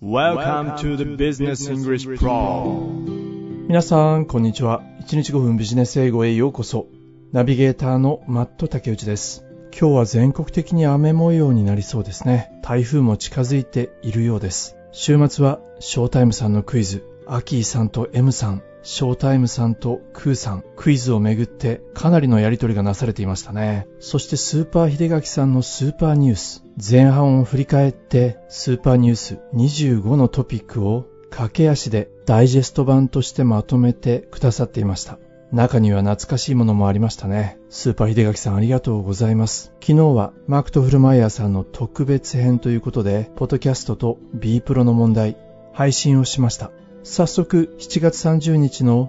Welcome to the Business English Pro。 皆さんこんにちは。1日5分ビジネス英語へようこそ。ナビゲーターのマット竹内です。今日は全国的に雨模様になりそうですね。台風も近づいているようです。週末はショータイムさんのクイズ、アキーさんと M さん、ショータイムさんとクーさん、クイズをめぐってかなりのやりとりがなされていましたね。そしてスーパー秀垣さんのスーパーニュース、前半を振り返ってスーパーニュース25のトピックを駆け足でダイジェスト版としてまとめてくださっていました。中には懐かしいものもありましたね。スーパー秀垣さんありがとうございます。昨日はマークト・フルマイヤーさんの特別編ということで、ポッドキャストと B プロの問題配信をしました。早速7月30日の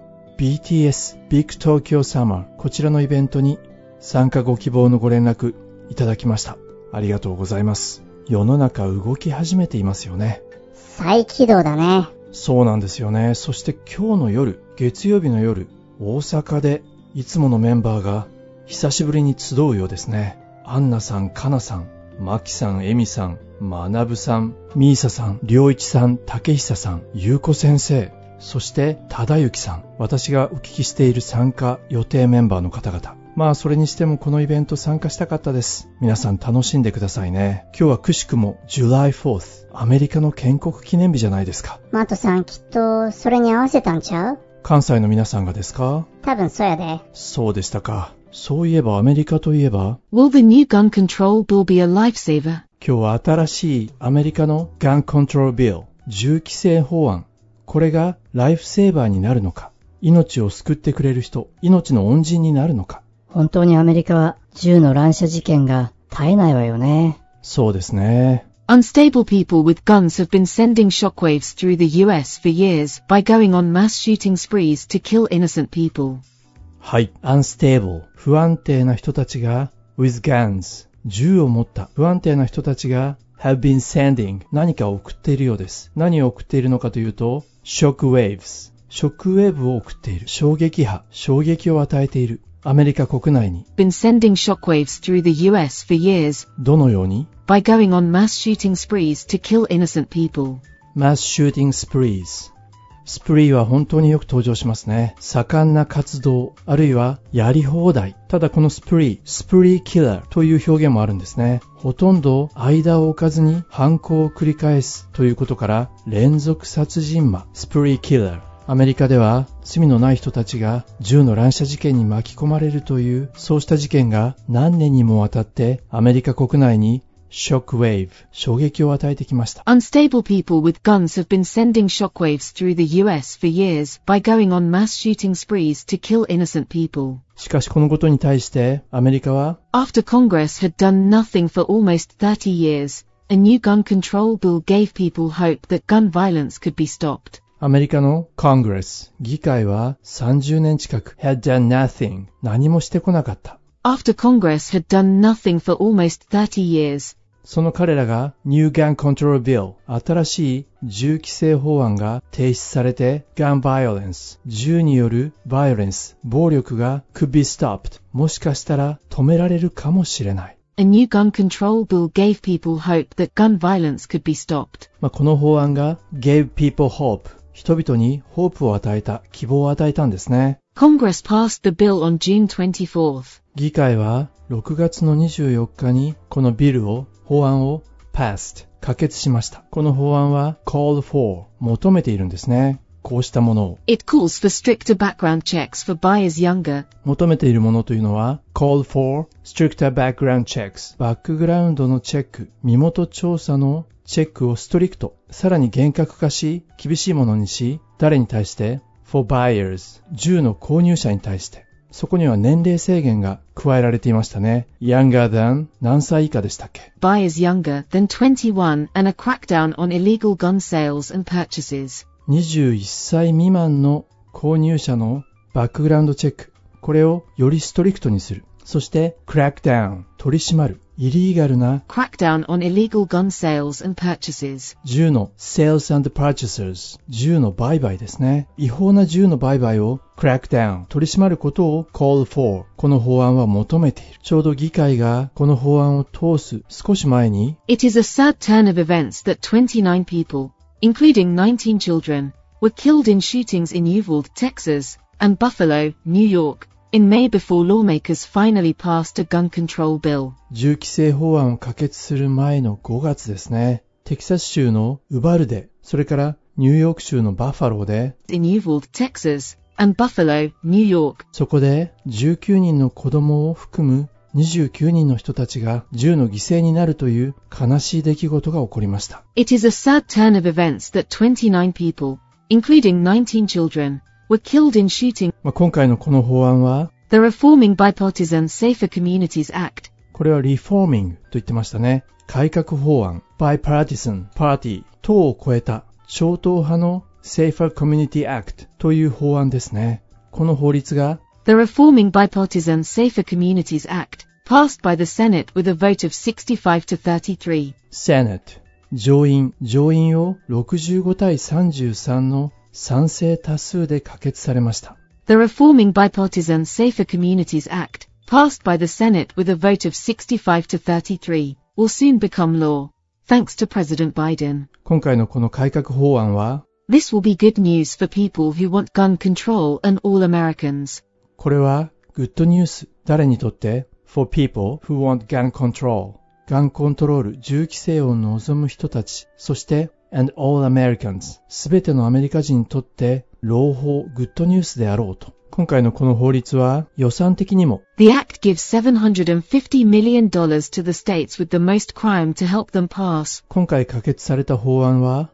BTS Big Tokyo Summer こちらのイベントに参加ご希望のご連絡いただきました。ありがとうございます。世の中動き始めていますよね。 再起動だね。 そうなんですよね。そして今日の夜、月曜日の夜、大阪でいつものメンバーが久しぶりに集うようですね。アンナさん、カナさん、マキさん、エミさん、マナブさん、ミーサさん、リョウイチさん、タケヒサさん、ユウコ先生、そしてタダユキさん、私がお聞きしている参加予定メンバーの方々。まあそれにしてもこのイベント参加したかったです。皆さん楽しんでくださいね。今日はくしくも July 4th、アメリカの建国記念日じゃないですか。 マートさんきっとそれに合わせたんちゃう？ 関西の皆さんがですか？ 多分そうやで。 そうでしたか。そういえばアメリカといえば Will the new gun control bill be a lifesaver? 今日は新しいアメリカの Gun Control Bill 銃規制法案、これがライフセーバーになるのか、命を救ってくれる人、命の恩人になるのか。 本当にアメリカは銃の乱射事件が絶えないわよね。 そうですね。 Unstable people with guns have been sending shockwaves through the US for years by going on mass shooting sprees to kill innocent people. はい。Unstable 不安定な人たちが with guns 銃を持った不安定な人たちが have been sending 何かを送っているようです。何を送っているのかというと shockwaves ショックウェーブを送っている。衝撃波、衝撃を与えている。アメリカ国内に been sending shockwaves through the US for years. どのように by going on mass shooting sprees to kill innocent people. mass shooting sprees スプリーは本当によく登場しますね。盛んな活動、あるいはやり放題。ただこのスプリーキラーという表現もあるんですね。ほとんど間を置かずに犯行を繰り返すということから連続殺人魔、スプリーキラー。アメリカでは罪のない人たちが銃の乱射事件に巻き込まれるという、そうした事件が何年にもわたってアメリカ国内にShockwave 衝撃を与えてきました。 Unstable people with guns have been sending shockwaves through the US for years by going on mass shooting sprees to kill innocent people. しかしこのことに対してアメリカは After Congress had done nothing for almost 30 years, a new gun control bill gave people hope that gun violence could be stopped. アメリカの Congress 議会は30年近く had done nothing 何もしてこなかった。 After Congress had done nothing for almost 30 years, その彼らが New Gun Control Bill 新しい銃規制法案が提出されて Gun Violence 銃による Violence 暴力が could be stopped もしかしたら止められるかもしれない。 A new gun control bill gave people hope that gun violence could be stopped. この法案が gave people hope 人々にホープを与えた、希望を与えたんですね。 Congress passed the bill on June 24th. 議会は6月の24日にこのビルを法案を passed 可決しました。この法案は call for 求めているんですね。こうしたものを It calls for stricter background checks for buyers younger. 求めているものというのは call for stricter background checks バックグラウンドのチェック、身元調査のチェックをストリクト、さらに厳格化し、厳しいものにし、誰に対して for buyers 銃の購入者に対して。そこには年齢制限が加えられていましたね。Younger than 何歳以下でしたっけ？ Buyers younger than 21 and a crackdown on illegal gun sales and purchases. 21歳未満の購入者のバックグラウンドチェック。これをよりストリクトにする。そして crackdown 取り締まる。イリーガルな crackdown on illegal gun sales and purchases 銃の sales and purchasers 銃の売買ですね。違法な銃の売買を crackdown 取り締まることを call for この法案は求めている。ちょうど議会がこの法案を通す少し前に It is a sad turn of events that 29 people including 19 children, were killed in shootings in Uvalde, Texas, and Buffalo, New York, in May before lawmakers finally passed a gun control bill. 銃規制法案を可決する前の5月ですね。テキサス州のウバルデ、それからニューヨーク州のバファローで、 in Uvalde, Texas, and Buffalo, New York. そこで19人の子供を含む29人の人たちが銃の犠牲になるという悲しい出来事が起こりました。 It is a sad turn of events that 29 people, including 19 children, were killed in shooting. 今回のこの法案は、 The Reforming Bipartisan Safer Communities Act. これは Reforming と言ってましたね。改革法案、Bipartisan Party、党を超えた超党派の Safer Community Act という法案ですね。この法律が、 The Reforming Bipartisan Safer Communities Act, passed by the Senate with a vote of 65 to 33. Senate、上院を65対33の賛成多数で可決されました。 The Reforming Bipartisan Safer Communities Act, passed by the Senate with a vote of 65 to 33, will soon become law, thanks to President Biden. 今回のこの改革法案は、 This will be good news for people who want gun control and all Americans. これはグッドニュース、誰にとって For people who want gun control、ガンコントロール、銃規制を望む人たち、そして and all Americans、すべてのアメリカ人にとって朗報、グッドニュースであろうと。今回のこの法律は予算的にも The Act gives $750 million to the states with the most crime to help them pass. 今回可決された法案は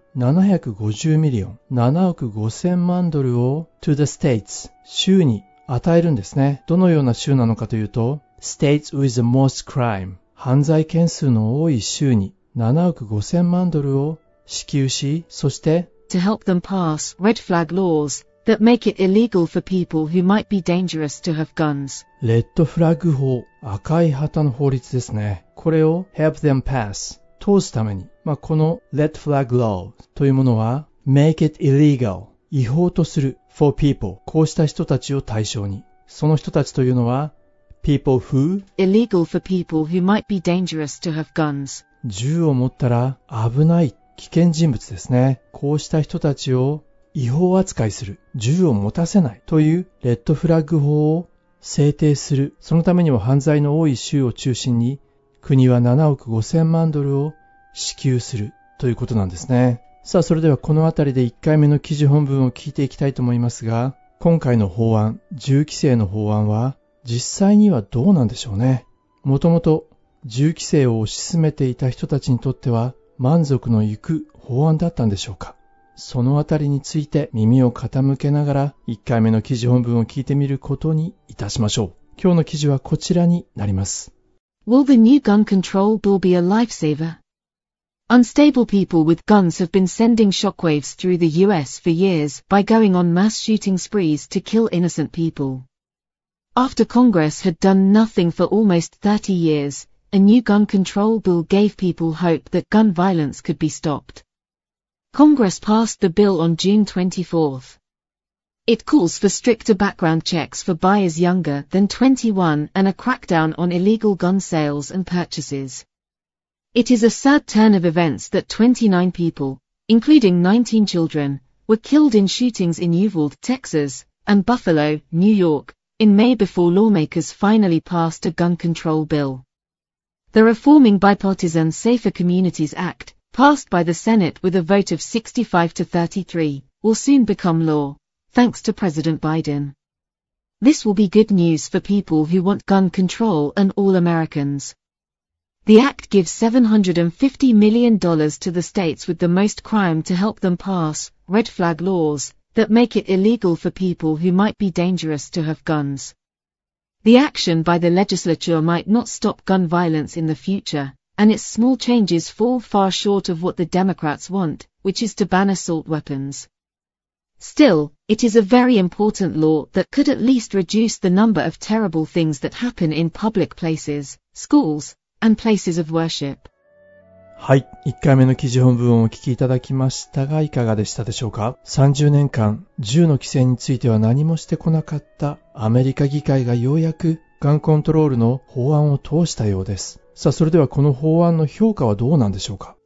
750ミリオン、7億5000万ドルを to the states、州に与えるんですね。どのような州なのかというと、states with the most crime、犯罪件数の多い州に7億5000万ドルを支給し、そして to help them pass red flag laws that make it illegal for people who might be dangerous to have guns. レッドフラッグ法、赤い旗の法律ですね。これを help them pass、通すために、この red flag law というものは make it illegal、違法とする for people、こうした人たちを対象に。その人たちというのは people who illegal for people who might be dangerous to have guns。 銃を持ったら危ない危険人物ですね。こうした人たちを違法扱いする、銃を持たせないというレッドフラッグ法を制定する。そのためには犯罪の多い州を中心に国は7億5000万ドルを支給するということなんですね。さあ、それではこのあたりで1回目の記事本文を聞いていきたいと思いますが、今回の法案、銃規制の法案は実際にはどうなんでしょうね。もともと銃規制を推し進めていた人たちにとっては満足のいく法案だったんでしょうか。そのあたりについて耳を傾けながら1回目の記事本文を聞いてみることにいたしましょう。今日の記事はこちらになります。 Will the new gun control bill be a lifesaver? Unstable people with guns have been sending shockwaves through the US for years by going on mass shooting sprees to kill innocent people. After Congress had done nothing for almost 30 years, a new gun control bill gave people hope that gun violence could be stopped. Congress passed the bill on June 24th. It calls for stricter background checks for buyers younger than 21 and a crackdown on illegal gun sales and purchases. It is a sad turn of events that 29 people, including 19 children, were killed in shootings in Uvalde, Texas, and Buffalo, New York, in May before lawmakers finally passed a gun control bill. The Reforming Bipartisan Safer Communities Act, passed by the Senate with a vote of 65 to 33, will soon become law, thanks to President Biden. This will be good news for people who want gun control and all Americans. The act gives $750 million to the states with the most crime to help them pass red flag laws that make it illegal for people who might be dangerous to have guns. The action by the legislature might not stop gun violence in the future, and its small changes fall far short of what the Democrats want, which is to ban assault weapons. Still, it is a very important law that could at least reduce the number of terrible things that happen in public places, schools, and places of worship. はい。1回目の記事本文をお聞きいただきましたが、いかがでしたでしょうか。30年間、銃の規制については何もしてこなかったアメリカ議会がようやくガンコントロールの法案を通したようです。さあ、それではこの法案の評価はどうなんでしょうか。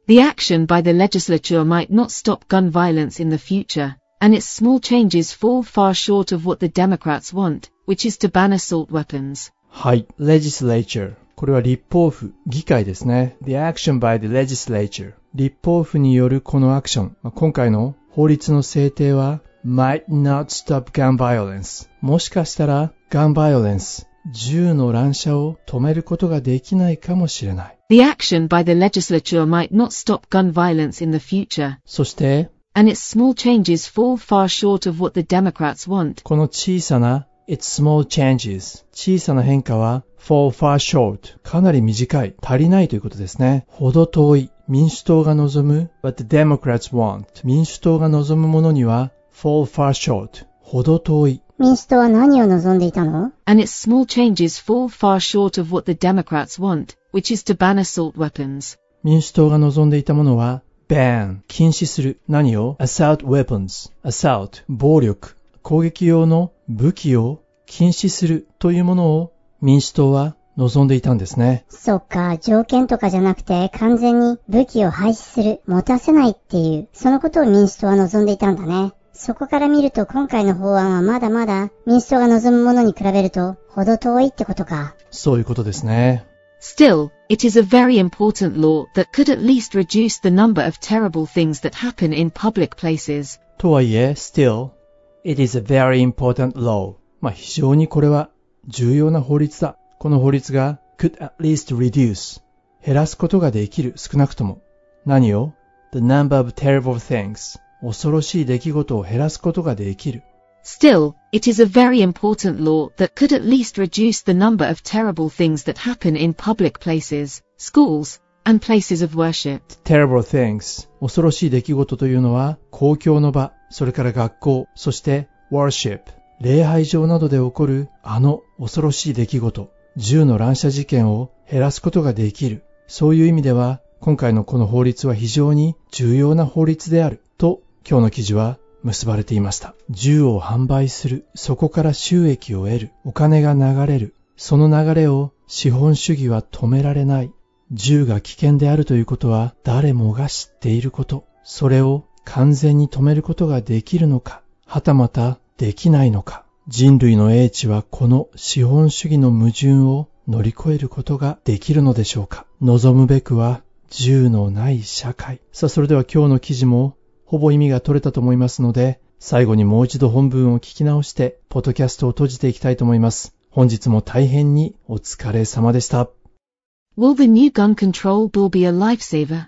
The action by the legislature might not stop gun violence in the future, and its small changes fall far short of what the Democrats want, which is to ban assault weapons. はい。legislature。これは立法府、議会ですね。The action by the legislature。立法府によるこのアクション。今回の法律の制定は might not stop gun violence。もしかしたら gun violence。銃の乱射を止めることができないかもしれない。 The action by the legislature might not stop gun violence in the future. そして、 and its small changes fall far short of what the Democrats want. この小さな its small changes 小さな変化は fall far short かなり短い、足りないということですね。ほど遠い。民主党が望む what the Democrats want 民主党が望むものには fall far short ほど遠い。 民主党は何を望んでいたの？ and its small changes fall far short of what the Democrats want, which is to ban assault weapons. 民主党が望んでいたものは ban 禁止する。何を？ assault weapons assault 暴力攻撃用の武器を禁止するというものを民主党は望んでいたんですね。 そっか、条件とかじゃなくて完全に武器を廃止する、持たせないっていう、そのことを民主党は望んでいたんだね。そこから見ると今回の法案はまだまだ民主党が望むものに比べるとほど遠いってことか。 そういうことですね。 Still, it is a very important law that could at least reduce the number of terrible things that happen in public places. とはいえ、still, it is a very important law. 非常にこれは重要な法律だ。この法律が could at least reduce 減らすことができる、少なくとも。何を？ the number of terrible things 恐ろしい出来事を減らすことができる。 Still, it is a very important law that could at least reduce the number of terrible things that happen in public places, schools, and places of worship. Terrible things 恐ろしい出来事というのは公共の場、それから学校、そして worship 礼拝場などで起こるあの恐ろしい出来事、銃の乱射事件を減らすことができる。そういう意味では今回のこの法律は非常に重要な法律であると今日の記事は結ばれていました。銃を販売する、そこから収益を得る、お金が流れる、その流れを資本主義は止められない。銃が危険であるということは誰もが知っていること。それを完全に止めることができるのか、はたまたできないのか。人類の英知はこの資本主義の矛盾を乗り越えることができるのでしょうか。望むべくは銃のない社会。さあ、それでは今日の記事もほぼ意味が取れたと思いますので、最後にもう一度本文を聞き直して、ポッドキャストを閉じていきたいと思います。本日も大変にお疲れ様でした。 Will the new gun control bill be a lifesaver?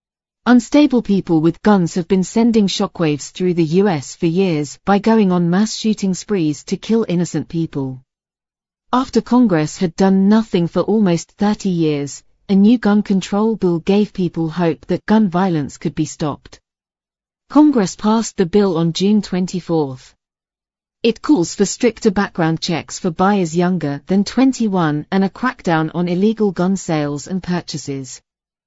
Unstable people with guns have been sending shockwaves through the US for years by going on mass shooting sprees to kill innocent people. After Congress had done nothing for almost 30 years, a new gun control bill gave people hope that gun violence could be stopped. Congress passed the bill on June 24th. It calls for stricter background checks for buyers younger than 21 and a crackdown on illegal gun sales and purchases.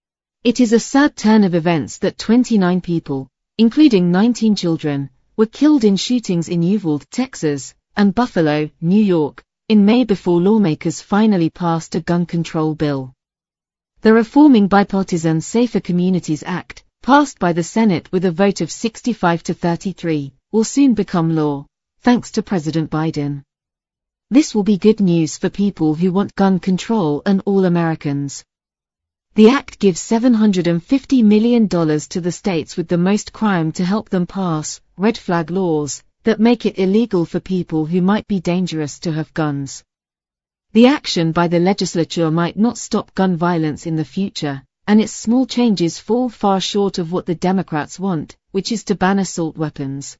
It is a sad turn of events that 29 people, including 19 children, were killed in shootings in Uvalde, Texas, and Buffalo, New York, in May before lawmakers finally passed a gun control bill. The reforming bipartisan Safer Communities Act, passed by the Senate with a vote of 65 to 33, will soon become law, thanks to President Biden. This will be good news for people who want gun control and all Americans. The act gives $750 million to the states with the most crime to help them pass red flag laws that make it illegal for people who might be dangerous to have guns. The action by the legislature might not stop gun violence in the future, and its small changes fall far short of what the Democrats want, which is to ban assault weapons.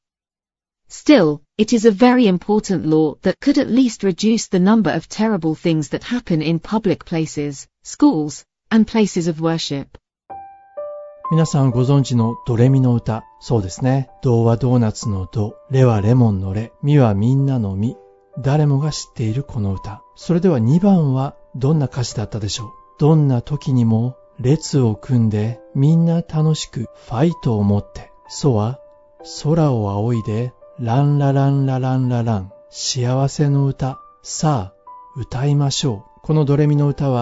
Still, it is a very important law that could at least reduce the number of terrible things that happen in public places, schools, and places of worship. 皆さんご存知のドレミの歌。そうですね。ドはドーナツのド、レはレモンのレ、ミはみんなのミ。誰もが知っているこの歌。それでは2番はどんな歌詞だったでしょう。どんな時にも列を組んでみんな楽しくファイトを持って。ソは空を仰いでランラランラランララン。幸せの歌。さあ歌いましょう。このドレミの歌は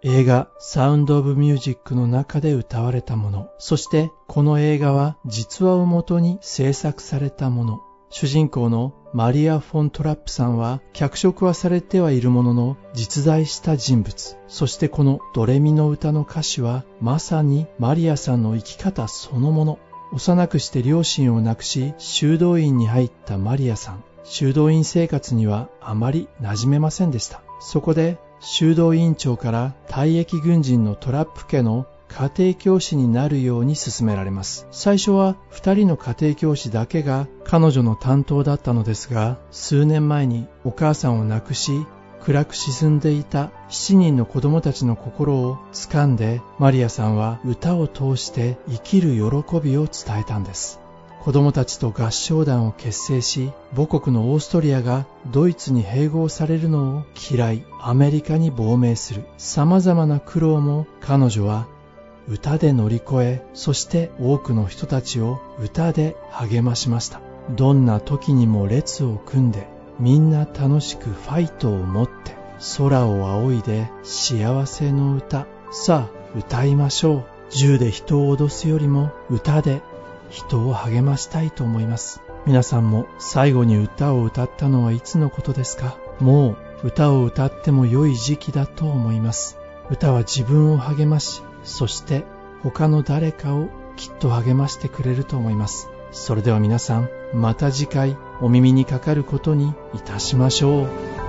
映画サウンド・オブ・ミュージックの中で歌われたもの、そしてこの映画は実話をもとに制作されたもの。主人公のマリア・フォントラップさんは脚色はされてはいるものの実在した人物。そしてこのドレミの歌の歌詞はまさにマリアさんの生き方そのもの。幼くして両親を亡くし修道院に入ったマリアさん。修道院生活にはあまり馴染めませんでした。そこで修道院長から退役軍人のトラップ家の家庭教師になるように勧められます。最初は2人の家庭教師だけが彼女の担当だったのですが、数年前にお母さんを亡くし暗く沈んでいた7人の子供たちの心を掴んで、マリアさんは歌を通して生きる喜びを伝えたんです。子供たちと合唱団を結成し、母国のオーストリアがドイツに併合されるのを嫌い、アメリカに亡命する。様々な苦労も彼女は歌で乗り越え、そして多くの人たちを歌で励ましました。どんな時にも列を組んで、みんな楽しくファイトを持って、空を仰いで幸せの歌。さあ歌いましょう。銃で人を脅すよりも歌で人を励ましたいと思います。皆さんも最後に歌を歌ったのはいつのことですか？もう歌を歌っても良い時期だと思います。歌は自分を励まし、そして他の誰かをきっと励ましてくれると思います。それでは皆さん、また次回お耳にかかることにいたしましょう。